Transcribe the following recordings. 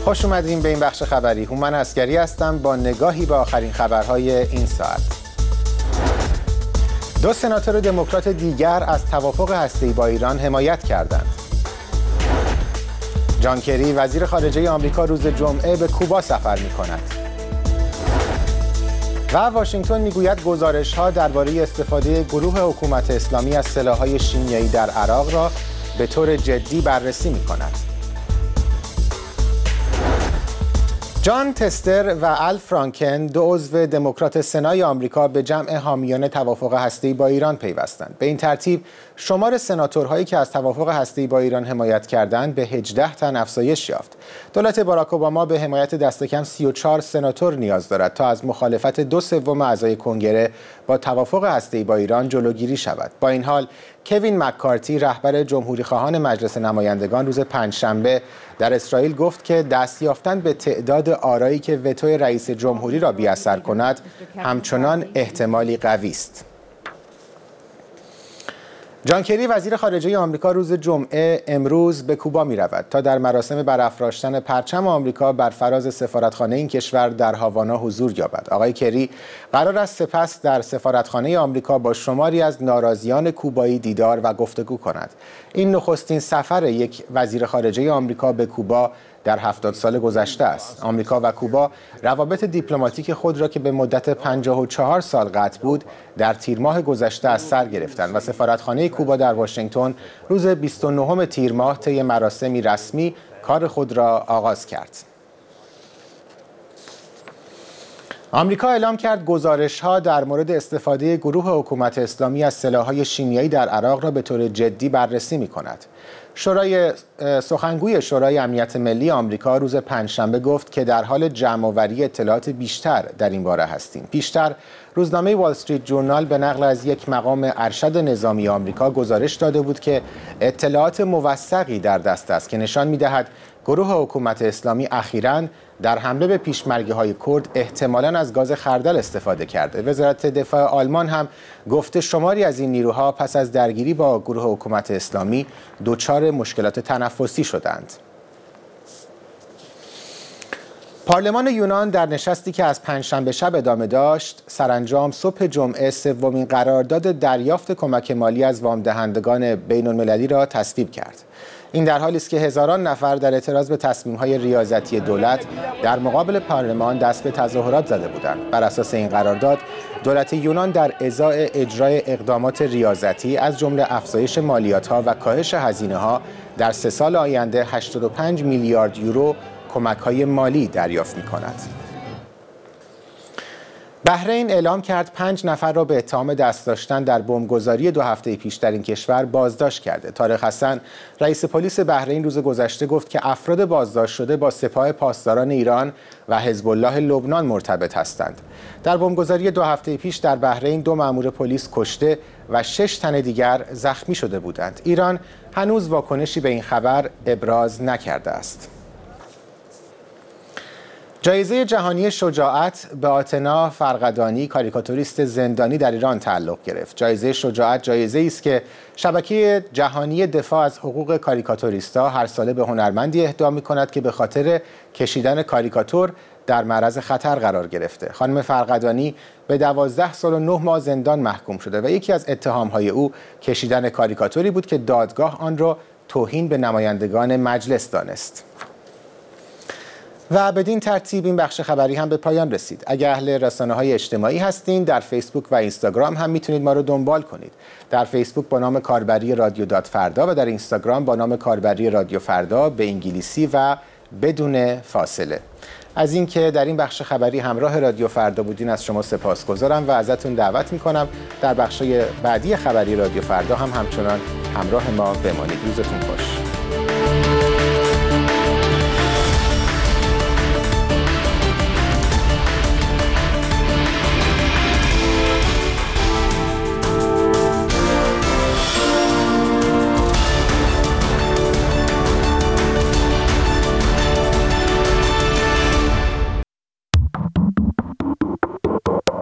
خوش اومدیم به این بخش خبری. هومن عسگری هستم با نگاهی به آخرین خبرهای این ساعت. دو سناتور دموکرات دیگر از توافق هسته‌ای با ایران حمایت کردند. جان کری وزیر خارجه آمریکا روز جمعه به کوبا سفر می‌کند. و واشنگتن میگوید گزارش‌ها درباره استفاده گروه حکومت اسلامی از سلاح‌های شیمیایی در عراق را به طور جدی بررسی می‌کند. جان تستر و ال فرانکن، دو عضو دموکرات سنای آمریکا، به جمع حامیان توافق هسته‌ای با ایران پیوستند. به این ترتیب شمار سناتورهایی که از توافق هسته‌ای با ایران حمایت کردند به 18 تن افزایش یافت. دولت باراک اوباما به حمایت دست کم 34 سناتور نیاز دارد تا از مخالفت 2/3 اعضای کنگره با توافق هسته‌ای با ایران جلوگیری شود. با این حال کوین مککارتی، رهبر جمهوری‌خواهان مجلس نمایندگان، روز پنجشنبه در اسرائیل گفت که دست یافتن به تعداد آرایی که وتوی رئیس جمهوری را بی‌اثر کند همچنان احتمالی قوی است. جان کری وزیر خارجه آمریکا روز جمعه امروز به کوبا می‌رود تا در مراسم برافراشتن پرچم آمریکا بر فراز سفارتخانه این کشور در هاوانا حضور یابد. آقای کری قرار است سپس در سفارتخانه آمریکا با شماری از ناراضیان کوبایی دیدار و گفتگو کند. این نخستین سفر یک وزیر خارجه آمریکا به کوبا در 70 سال گذشته است. آمریکا و کوبا روابط دیپلماتیک خود را که به مدت 54 سال قطع بود در تیر ماه گذشته از سر گرفتند و سفارتخانه کوبا در واشنگتن روز 29 تیر ماه طی مراسمی رسمی کار خود را آغاز کرد. آمریکا اعلام کرد گزارش‌ها در مورد استفاده گروه حکومت اسلامی از سلاح‌های شیمیایی در عراق را به طور جدی بررسی می‌کند. سخنگوی شورای امنیت ملی آمریکا روز پنجشنبه گفت که در حال جمع‌آوری اطلاعات بیشتر در این باره هستیم. پیشتر روزنامه وال استریت جورنال به نقل از یک مقام ارشد نظامی آمریکا گزارش داده بود که اطلاعات موثقی در دست است که نشان می‌دهد گروه حکومت اسلامی اخیراً در حمله به پیشمرگی‌های کرد احتمالاً از گاز خردل استفاده کرده. وزارت دفاع آلمان هم گفته شماری از این نیروها پس از درگیری با گروه حکومت اسلامی دچار مشکلات تنفسی شدند. پارلمان یونان در نشستی که از پنجشنبه شب ادامه داشت، سرانجام صبح جمعه سومین قرارداد دریافت کمک مالی از وام دهندگان بین‌المللی را تصویب کرد. این در حالی است که هزاران نفر در اعتراض به تصمیم‌های ریاضتی دولت در مقابل پارلمان دست به تظاهرات زده بودند. بر اساس این قرارداد، دولت یونان در ازای اجرای اقدامات ریاضتی از جمله افزایش مالیات‌ها و کاهش هزینه‌ها در 3 سال آینده 85 میلیارد یورو کمک‌های مالی دریافت می‌کند. بحرین اعلام کرد 5 نفر را به اتهام دست داشتن در بمبگذاری 2 هفته پیش در این کشور بازداشت کرده. طارق حسن، رئیس پلیس بحرین، روز گذشته گفت که افراد بازداشت شده با سپاه پاسداران ایران و حزب الله لبنان مرتبط هستند. در بمبگذاری 2 هفته پیش در بحرین 2 مأمور پلیس کشته و 6 تن دیگر زخمی شده بودند. ایران هنوز واکنشی به این خبر ابراز نکرده است. جایزه جهانی شجاعت به آتنا فرقدانی، کاریکاتوریست زندانی در ایران تعلق گرفت. جایزه شجاعت جایزه‌ای است که شبکه جهانی دفاع از حقوق کاریکاتوریست‌ها هر ساله به هنرمندی اهدا می‌کند که به خاطر کشیدن کاریکاتور در معرض خطر قرار گرفته. خانم فرقدانی به 12 سال و 9 ماه زندان محکوم شده و یکی از اتهام‌های او کشیدن کاریکاتوری بود که دادگاه آن را توهین به نمایندگان مجلس دانست. و بدین ترتیب این بخش خبری هم به پایان رسید. اگر اهل رسانه‌های اجتماعی هستین، در فیسبوک و اینستاگرام هم میتونید ما رو دنبال کنید. در فیسبوک با نام کاربری رادیو دات فردا و در اینستاگرام با نام کاربری رادیو فردا به انگلیسی و بدون فاصله. از اینکه در این بخش خبری همراه رادیو فردا بودین از شما سپاسگزارم و ازتون دعوت میکنم در بخش‌های بعدی خبری رادیو فردا هم همچنان همراه ما بمانید. روزتون خوش.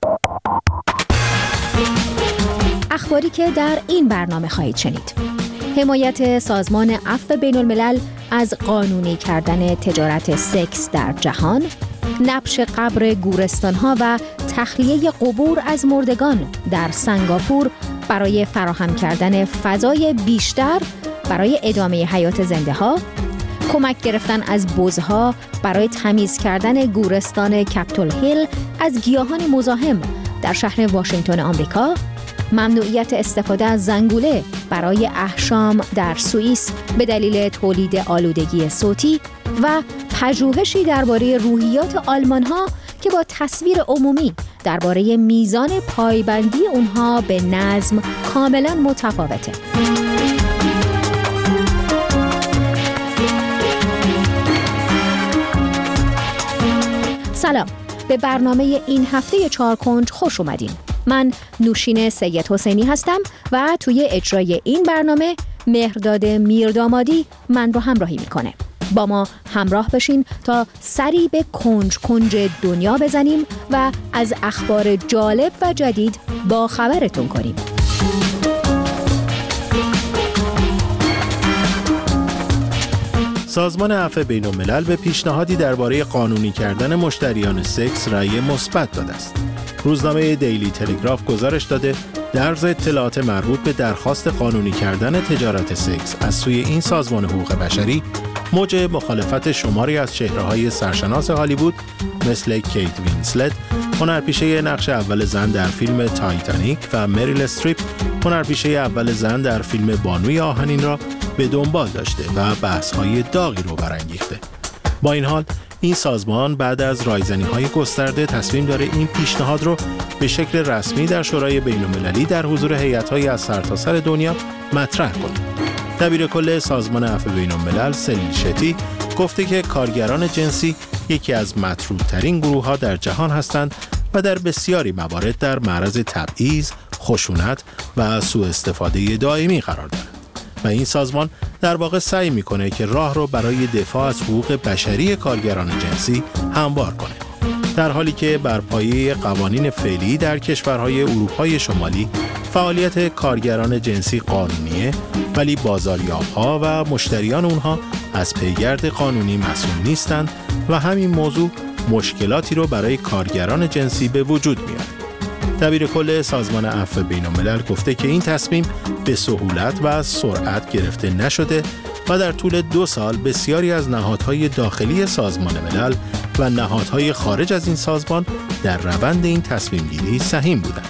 اخباری که در این برنامه خواهید شنید. حمایت سازمان عفو بین الملل از قانونی کردن تجارت سکس در جهان، نبش قبر گورستان‌ها و تخلیه قبور از مردگان در سنگاپور برای فراهم کردن فضای بیشتر برای ادامه حیات زنده‌ها، کمک گرفتن از بزها برای تمیز کردن گورستان کپیتول هیل از گیاهان مزاحم در شهر واشنگتن آمریکا، ممنوعیت استفاده از زنگوله برای احشام در سوئیس به دلیل تولید آلودگی صوتی و پژوهشی درباره روحیات آلمان‌ها که با تصویر عمومی درباره میزان پایبندی اونها به نظم کاملاً متفاوته. سلام، به برنامه این هفته چهارکنج خوش اومدین. من نوشین سید حسینی هستم و توی اجرای این برنامه مهرداد میردامادی من رو همراهی میکنه. با ما همراه بشین تا سری به کنج کنج دنیا بزنیم و از اخبار جالب و جدید با خبرتون کنیم. سازمان عفو بین الملل به پیشنهادی درباره قانونی کردن مشتریان سکس رأی مثبت داده است. روزنامه دیلی تلگراف گزارش داده در ضمن اطلاعات مربوط به درخواست قانونی کردن تجارت سکس از سوی این سازمان حقوق بشری، موج مخالفت شماری از چهره‌های سرشناس هالیوود مثل کیت وینسلت، هنرپیشه نقش اول زن در فیلم تایتانیک و مریل استریپ، هنرپیشه اول زن در فیلم بانوی آهنین را به دنبال داشته و بحث‌های داغی رو برانگیخته. با این حال این سازمان بعد از رایزنی‌های گسترده تصمیم داره این پیشنهاد رو به شکل رسمی در شورای بین‌المللی در حضور هیئت‌های از سرتاسر دنیا مطرح کنه. دبیر کل سازمان عفو بین الملل سلیل شتی گفته که کارگران جنسی یکی از مطرودترین گروه‌ها در جهان هستند و در بسیاری موارد در معرض تبعیض، خشونت و سوء استفاده دائمی قرار دارند. و این سازمان در واقع سعی میکنه که راه رو برای دفاع از حقوق بشری کارگران جنسی هموار کنه. در حالی که بر پایه قوانین فعلی در کشورهای اروپای شمالی فعالیت کارگران جنسی قانونیه، ولی بازاریاب‌ها و مشتریان اونها از پیگرد قانونی مسئول نیستند و همین موضوع مشکلاتی رو برای کارگران جنسی به وجود میاره. دبیر کل سازمان عفو بین الملل گفته که این تصمیم به سهولت و سرعت گرفته نشده و در طول 2 سال بسیاری از نهادهای داخلی سازمان ملل و نهادهای خارج از این سازمان در روند این تصمیم گیری سهیم بودند.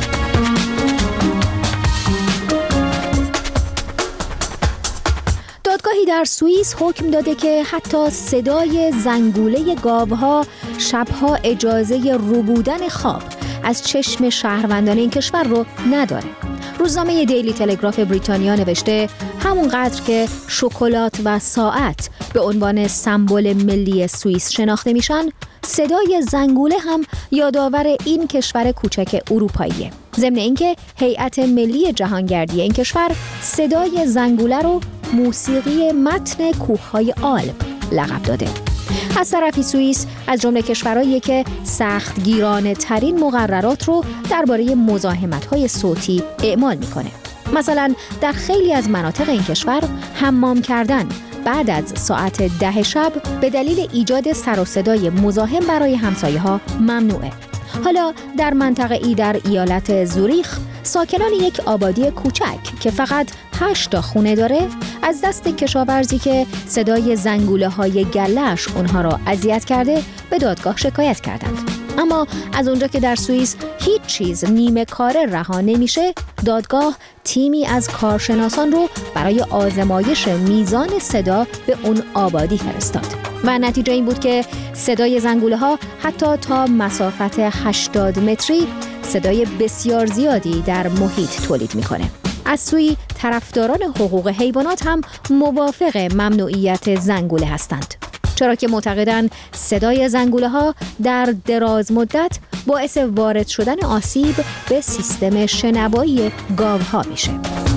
دادگاهی در سوئیس حکم داده که حتی صدای زنگوله گاوها شبها اجازه ربودن خواب از چشم شهروندان این کشور رو نداره. روزنامه دیلی تلگراف بریتانیا نوشته همونقدر که شکلات و ساعت به عنوان سمبل ملی سوئیس شناخته میشن، صدای زنگوله هم یادآور این کشور کوچک اروپاییه. ضمن اینکه هیئت ملی جهانگردی این کشور صدای زنگوله رو موسیقی متن کوههای آلپ لقب داده. از طرفی سوئیس از جمله کشورهایی که سختگیرانه ترین مقررات رو درباره مزاحمت‌های صوتی اعمال میکنه. مثلا در خیلی از مناطق این کشور حمام کردن بعد از ساعت 10 شب به دلیل ایجاد سر و صدای مزاحم برای همسایه‌ها ممنوعه. حالا در منطقه‌ای در ایالت زوریخ ساکنان یک آبادی کوچک که فقط 8 تا خونه داره از دست کشاورزی که صدای زنگوله‌های گله‌اش اونها را اذیت کرده به دادگاه شکایت کردند. اما از اونجا که در سوئیس هیچ چیز نیمه کاره رها نمیشه، دادگاه تیمی از کارشناسان رو برای آزمایش میزان صدا به اون آبادی فرستاد و نتیجه این بود که صدای زنگوله‌ها حتی تا مسافت 80 متری صدای بسیار زیادی در محیط تولید میکنه. از سوی طرفداران حقوق حیوانات هم موافق ممنوعیت زنگوله هستند، چرا که معتقدند صدای زنگوله‌ها در دراز مدت باعث وارد شدن آسیب به سیستم شنوایی گاوها میشه.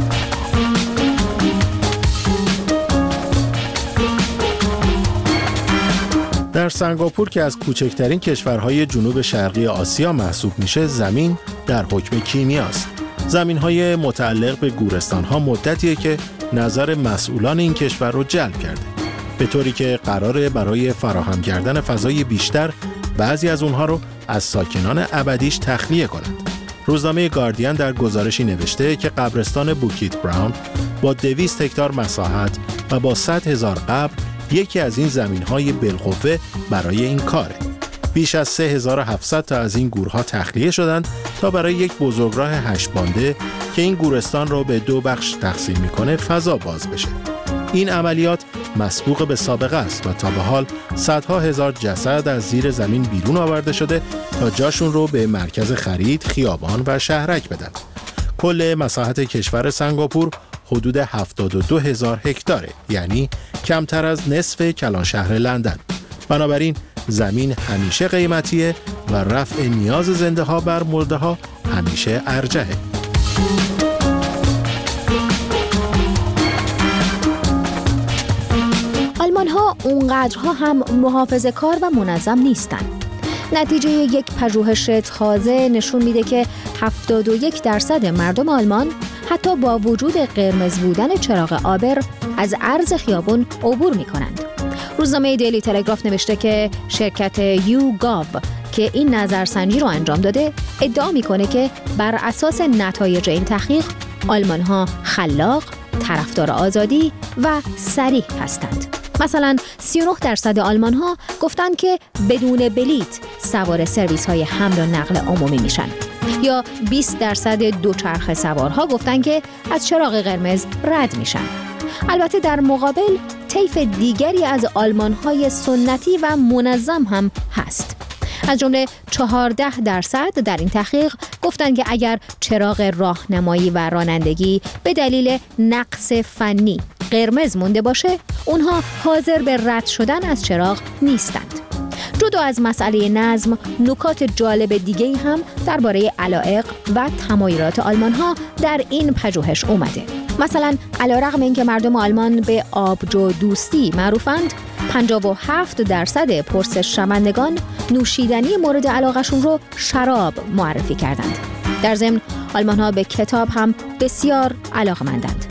در سنگاپور که از کوچکترین کشورهای جنوب شرقی آسیا محسوب میشه، زمین در حکم کیمیاست. زمین‌های متعلق به گورستان‌ها مدتیه که نظر مسئولان این کشور رو جلب کرده، به طوری که قراره برای فراهم کردن فضای بیشتر بعضی از اونها رو از ساکنان ابدیش تخلیه کنند. روزنامه گاردین در گزارشی نوشته که قبرستان بوکیت براون با 200 هکتار مساحت و با 100,000 قبر یکی از این زمین‌های بالقوه برای این کاره. بیش از 3700 تا از این گورها تخلیه شدند تا برای یک بزرگراه 8 بانده که این گورستان را به 2 بخش تقسیم می‌کنه فضا باز بشه. این عملیات مسبوق به سابقه است و تا به حال صدها هزار جسد از زیر زمین بیرون آورده شده تا جاشون رو به مرکز خرید، خیابان و شهرک بدن. کل مساحت کشور سنگاپور حدود 72,000 هکتاره، یعنی کمتر از نصف کلان شهر لندن. بنابراین زمین همیشه قیمتیه و رفع نیاز زنده ها بر مرده ها همیشه ارجحه. آلمان ها اونقدرها هم محافظه کار و منظم نیستن. نتیجه یک پژوهش تازه نشون میده که 71% مردم آلمان حتی با وجود قرمز بودن چراغ آبر از عرض خیابون عبور میکنند. روزنامه دیلی تلگراف نوشته که شرکت یوگاو که این نظرسنجی رو انجام داده ادعا میکنه که بر اساس نتایج این تحقیق آلمان ها خلاق، طرفدار آزادی و صریح هستند. مثلا 39% آلمان ها گفتند که بدون بلیت سوار سرویس های حمل و نقل عمومی میشن، یا 20% دوچرخه سوارها گفتند که از چراغ قرمز رد میشن. البته در مقابل طیف دیگری از آلمان های سنتی و منظم هم هست. از جمله 14% در این تحقیق گفتند که اگر چراغ راهنمایی و رانندگی به دلیل نقص فنی قرمز مونده باشه، اونها حاضر به رد شدن از چراغ نیستند. جدا از مسئله نظم، نکات جالب دیگه‌ای هم درباره علایق و تمایلات آلمان‌ها در این پژوهش اومده. مثلا علیرغم اینکه مردم آلمان به آبجو دوستی معروفند، 57% پرسش شوندگان نوشیدنی مورد علاقه‌شون رو شراب معرفی کردند. در ضمن آلمان‌ها به کتاب هم بسیار علاقه‌مندند.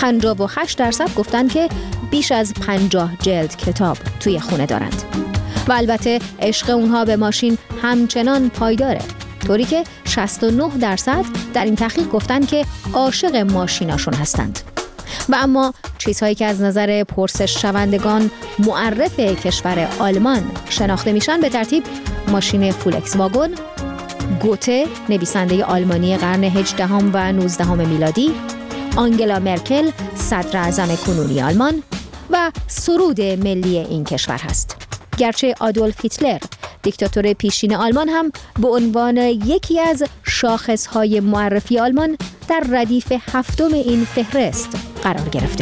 58% گفتند که بیش از 50 جلد کتاب توی خونه دارند. و البته عشق اونها به ماشین همچنان پایداره، طوری که 69% در این تحقیق گفتند که عاشق ماشیناشون هستند. و اما چیزهایی که از نظر پرسش شوندگان معرف کشور آلمان شناخته میشن به ترتیب ماشین فولکس واگن، گوته نویسنده آلمانی قرن 18 و 19 میلادی، آنگلا مرکل صدر اعظم کنونی آلمان و سرود ملی این کشور هست. گرچه آدولف هیتلر دیکتاتور پیشین آلمان هم به عنوان یکی از شاخصهای معرفی آلمان در ردیف 7 این فهرست قرار گرفته.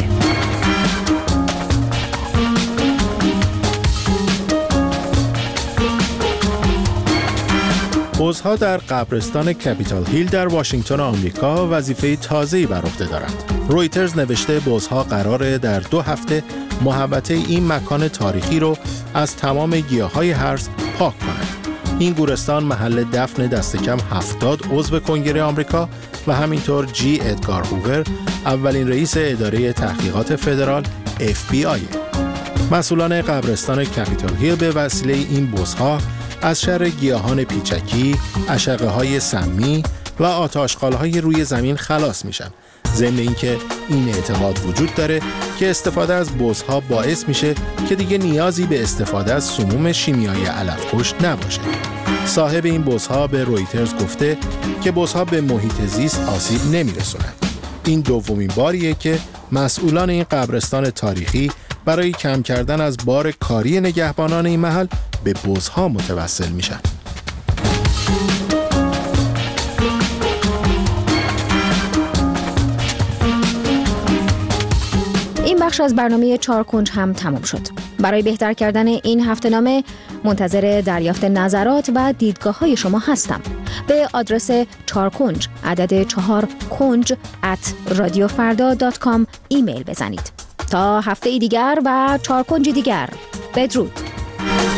بزها در قبرستان کپیتال هیل در واشنگتن آمریکا وظیفه تازه‌ای بر عهده دارند. رویترز نوشته بزها قراره در 2 هفته محوطه این مکان تاریخی رو از تمام گیاهای هرز پاک کنند. این گورستان محل دفن دست کم 70 عضو کنگره آمریکا و همینطور جی ادگار هوور، اولین رئیس اداره تحقیقات فدرال FBI. مسئولان قبرستان کپیتال هیل به وسیله این بزها از شر گیاهان پیچکی، اشعه‌های سمی و آتش‌خال‌های روی زمین خلاص میشن. ضمن اینکه این اعتقاد وجود داره که استفاده از بزها باعث میشه که دیگه نیازی به استفاده از سموم شیمیایی علف‌کش نباشه. صاحب این بزها به رویترز گفته که بزها به محیط زیست آسیب نمیرسونن. این دومین باریه که مسئولان این قبرستان تاریخی برای کم کردن از بار کاری نگهبانان این محل به بزها متوسل میشن. این بخش از برنامه 4 کنج هم تمام شد. برای بهتر کردن این هفته‌نامه منتظر دریافت نظرات و دیدگاه‌های شما هستم. به آدرس 4 کنج عدد 4 کنج @radiofarda.com ایمیل بزنید. تا هفته دیگر و 4 کنج دیگر، بدرود.